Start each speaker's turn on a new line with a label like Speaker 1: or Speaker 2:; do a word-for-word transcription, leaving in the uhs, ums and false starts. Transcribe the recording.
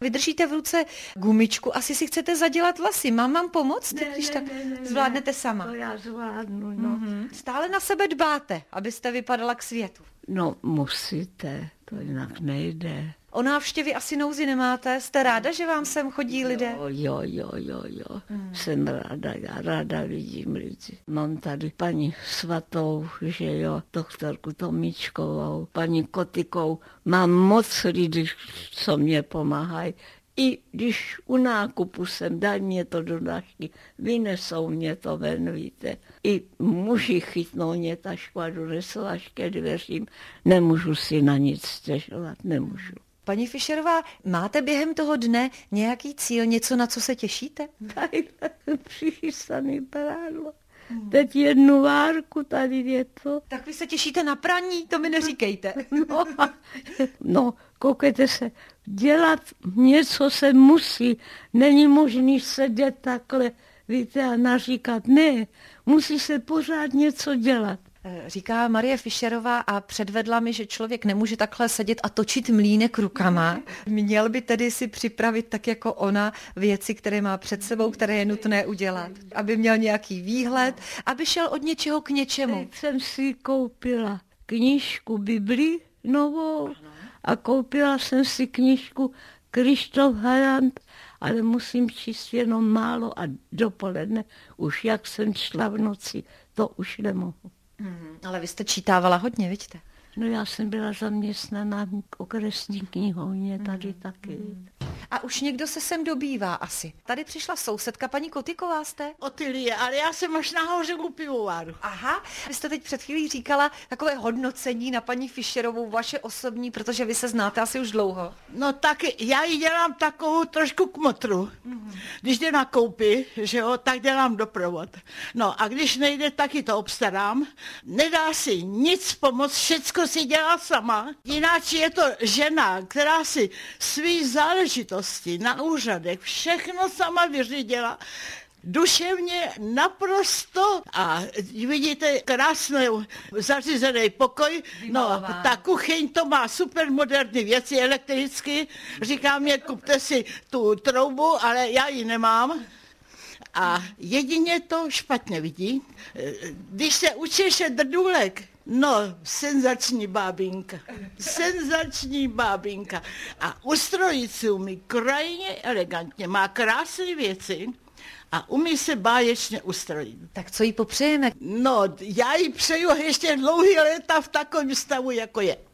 Speaker 1: Vy držíte v ruce gumičku, asi si chcete zadělat vlasy. Mám vám pomoct,
Speaker 2: Ne,
Speaker 1: když
Speaker 2: ne,
Speaker 1: tak
Speaker 2: ne, ne,
Speaker 1: zvládnete
Speaker 2: ne,
Speaker 1: sama?
Speaker 2: To já zvládnu, no.
Speaker 1: Mm-hmm. Stále na sebe dbáte, abyste vypadala k světu.
Speaker 2: No musíte, to jinak nejde.
Speaker 1: O návštěvy asi nouzy nemáte? Jste ráda, že vám sem chodí lidé?
Speaker 2: Jo, jo, jo, jo, jo. Hmm. Jsem ráda, já ráda vidím lidi. Mám tady paní Svatou, že jo, doktorku Tomičkovou, paní Kotikou. Mám moc lidí, co mě pomáhají. I když u nákupu jsem, daj mě to do našky, vynesou mě to ven, víte. I muži chytnou mě tašku a donesou až ke dveřím. Nemůžu si na nic stěžovat, nemůžu.
Speaker 1: Paní Fischerová, máte během toho dne nějaký cíl, něco, na co se těšíte?
Speaker 2: Tady přichystaný prádlo. Hmm. Teď jednu várku, tady je to.
Speaker 1: Tak vy se těšíte na praní, to mi neříkejte.
Speaker 2: No, no koukejte se, dělat něco se musí. Není možný sedět takhle, víte, a naříkat. Ne, musí se pořád něco dělat.
Speaker 1: Říká Marie Fischerová a předvedla mi, že člověk nemůže takhle sedět a točit mlýnek rukama. Měl by tedy si připravit tak jako ona věci, které má před sebou, které je nutné udělat. Aby měl nějaký výhled, aby šel od něčeho k něčemu.
Speaker 2: Teď jsem si koupila knížku Bibli novou a koupila jsem si knížku Krištof Harant, ale musím číst jenom málo a dopoledne už jak jsem šla v noci, to už nemohu.
Speaker 1: Hmm, ale vy jste čítávala hodně, vidíte?
Speaker 2: No já jsem byla zaměstnaná v okresní knihovně, tady hmm. taky.
Speaker 1: A už někdo se sem dobývá asi. Tady přišla sousedka, paní Kotiková jste?
Speaker 3: Otylie, ale já jsem až nahoře u pivovaru.
Speaker 1: Aha, vy jste teď před chvílí říkala takové hodnocení na paní Fischerovou, vaše osobní, protože vy se znáte asi už dlouho.
Speaker 3: No tak já jí dělám takovou trošku kmotru. Mm-hmm. Když jde na koupy, že jo, tak dělám doprovod. No a když nejde, taky to obstarám. Nedá si nic pomoct, všecko si dělá sama. Jináč je to žena, která si svý záležitosti na úřadech všechno sama vyřídila. Duševně naprosto. A vidíte krásný zařízený pokoj. No, ta kuchyň to má super moderní věci elektricky. Říká mě, kupte si tu troubu, ale já ji nemám. A jedině to špatně vidí. Když se učíše drdůlek, no, senzační bábinka. Senzační bábinka. A ustrojit si umí krajně elegantně. Má krásné věci a umí se báječně ustrojit.
Speaker 1: Tak co jí popřejeme?
Speaker 3: No, já jí přeju ještě dlouhý léta v takovém stavu, jako je.